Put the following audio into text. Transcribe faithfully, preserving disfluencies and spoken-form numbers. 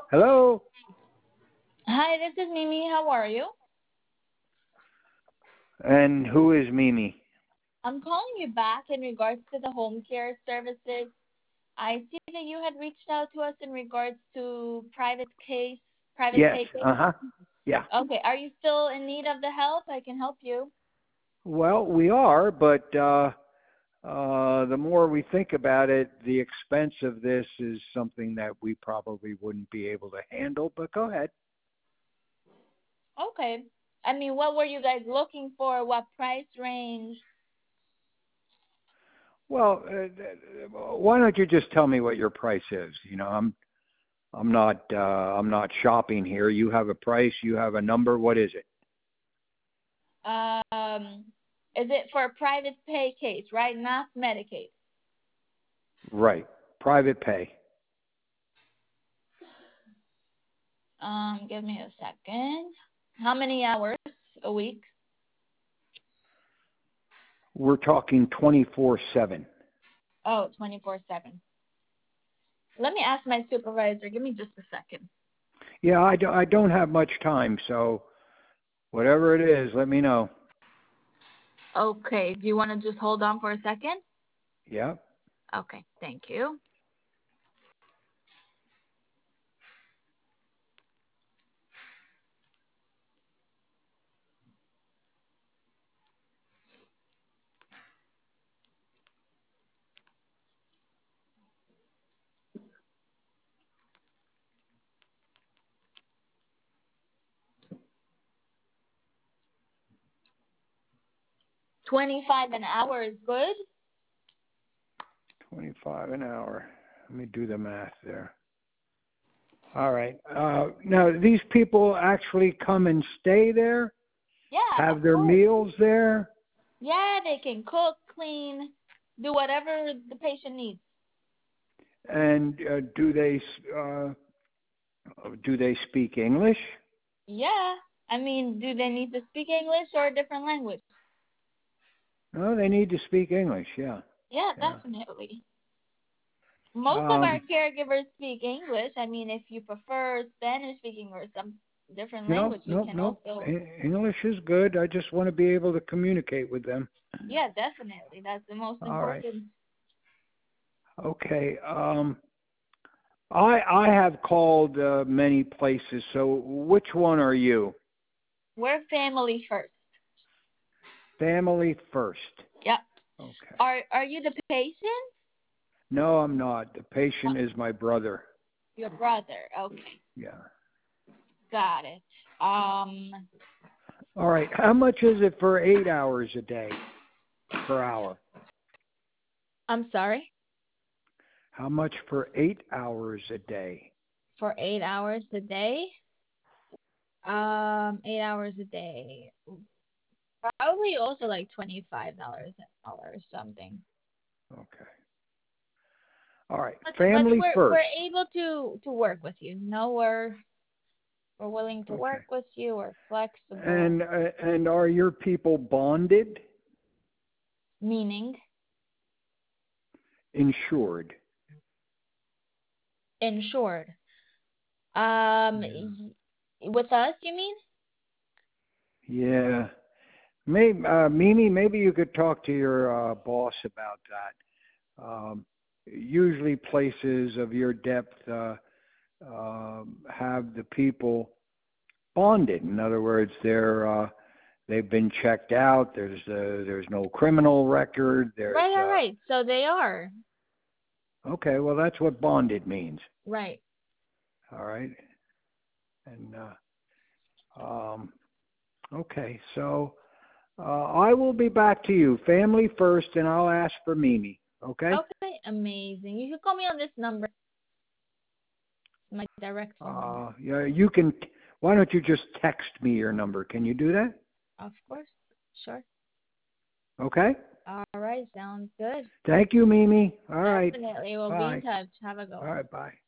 Hello? Hi, this is Mimi. How are you? And who is Mimi? I'm calling you back in regards to the home care services. I see that you had reached out to us in regards to private case, private Yes. pay case. Uh-huh. Yeah. Okay, are you still in need of the help? I can help you. Well, we are, but uh, uh, the more we think about it, the expense of this is something that we probably wouldn't be able to handle, but go ahead. Okay. I mean, what were you guys looking for? What price range? Well, uh, why don't you just tell me what your price is? You know, I'm I'm not uh, I'm not shopping here. You have a price, you have a number. What is it? Um, is it for a private pay case, right? Not Medicaid. Right. Private pay. Um, give me a second. How many hours a week? We're talking twenty-four seven. Oh, twenty-four seven. Let me ask my supervisor. Give me just a second. Yeah, I, do, I don't have much time, so whatever it is, let me know. Okay. Do you want to just hold on for a second? Yeah. Okay. Thank you. twenty-five an hour is good? twenty-five an hour. Let me do the math there. All right. Uh, now, these people actually come and stay there? Yeah, Have of their course. meals there? Yeah, they can cook, clean, do whatever the patient needs. And uh, do they uh, do they speak English? Yeah. I mean, do they need to speak English or a different language? No, they need to speak English. Yeah. Yeah, Yeah. definitely. Most of our Um, caregivers speak English. I mean, if you prefer Spanish speaking or some different no, language, we no, can no. also. E- English is good. I just want to be able to communicate with them. Yeah, definitely. That's the most All right. important. Okay. Um, I I have called uh, many places. So which one are you? We're family first. Family first. Yep. Okay. Are Are you the patient? No, I'm not. The Uh, patient is my brother. Your brother. Okay, Yeah. got it. Um, All right. How much is it for eight hours a day per hour? I'm sorry. How much for eight hours a day? For eight hours a day. Um, eight hours a day. Probably also like twenty five dollars an hour or something. Okay. All right. But but Family we're first. we're able to to work with you. No, we're we're willing to Okay. work with you. We're flexible. And uh, and are your people bonded, Meaning insured? insured. Um, Yeah. y- with us, you mean? Yeah. Maybe, uh, Mimi, maybe you could talk to your uh, boss about that. Um, usually, places of your depth uh, um have the people bonded. In other words, they're uh, they've been checked out. There's uh, there's no criminal record. There's Right, right, uh, right. So they are. okay. Well, that's what bonded means. Right. All right. And uh, um, okay, so uh, I will be back to you. Family first, and I'll ask for Mimi. Okay. Okay, amazing. You can call me on this number, my direct phone number. Uh, yeah, you can. Why don't you just text me your number? Can you do that? Of course. Sure. Okay. All right, sounds good. Thank you, Mimi. All right. Definitely. We'll be in Bye. touch. Have a good All one. right. Bye.